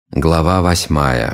Глава 8.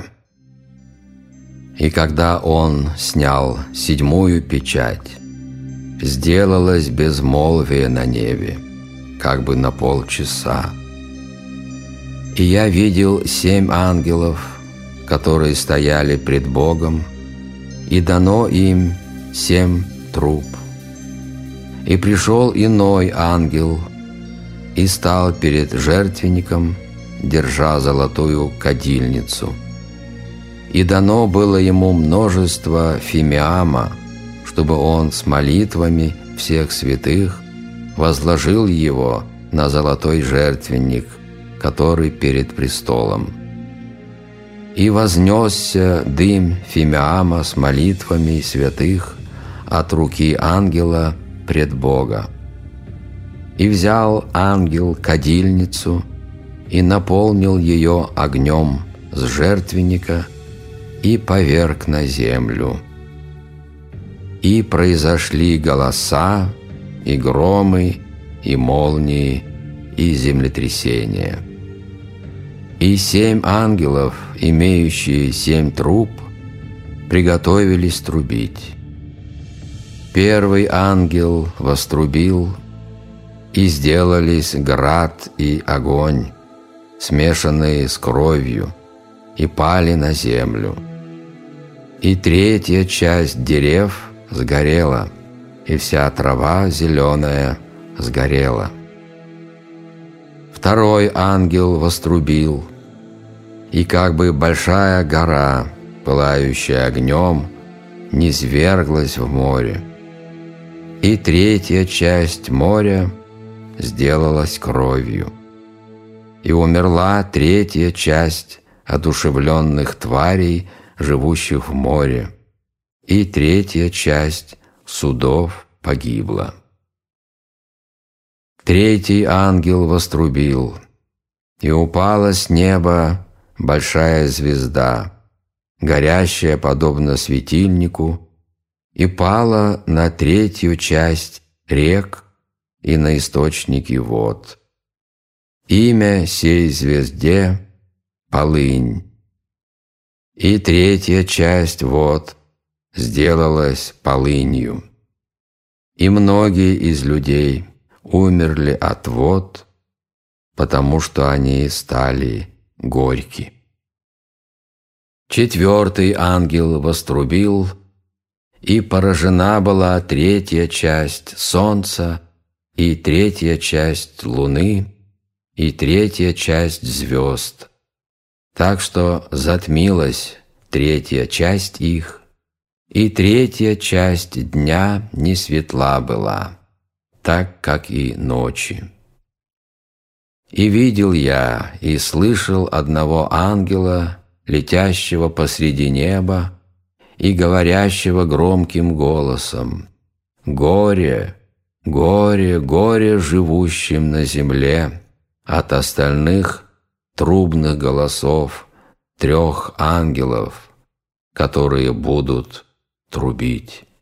И когда он снял 7-ю печать, сделалось безмолвие на небе, как бы на полчаса. И я видел 7 ангелов, которые стояли пред Богом, и дано им 7 труб. И пришел иной ангел и стал перед жертвенником, держа золотую кадильницу. И дано было ему множество фимиама, чтобы он с молитвами всех святых возложил его на золотой жертвенник, который перед престолом. И вознесся дым фимиама с молитвами святых от руки ангела пред Бога. И взял ангел кадильницу и наполнил ее огнем с жертвенника и поверг на землю. И произошли голоса, и громы, и молнии, и землетрясения. И 7 ангелов, имеющие 7 труб, приготовились трубить. Первый ангел вострубил, и сделались град и огонь, смешанные с кровью, и пали на землю. И 3-я часть дерев сгорела, и вся трава зеленая сгорела. Второй ангел вострубил, и как бы большая гора, пылающая огнем, низверглась в море. И 3-я часть моря сделалась кровью. И умерла 3-я часть одушевленных тварей, живущих в море, и 3-я часть судов погибла. 3-й ангел вострубил, и упала с неба большая звезда, горящая подобно светильнику, и пала на 3-ю часть рек и на источники вод. Имя сей звезде — Полынь. И 3-я часть вод сделалась полынью. И многие из людей умерли от вод, потому что они стали горьки. 4-й ангел вострубил, и поражена была 3-я часть солнца, и 3-я часть луны, и 3-я часть звезд, так что затмилась 3-я часть их, и 3-я часть дня не светла была, так как и ночи. И видел я и слышал одного ангела, летящего посреди неба и говорящего громким голосом: «Горе, горе, горе живущим на земле от остальных трубных голосов 3 ангелов, которые будут трубить».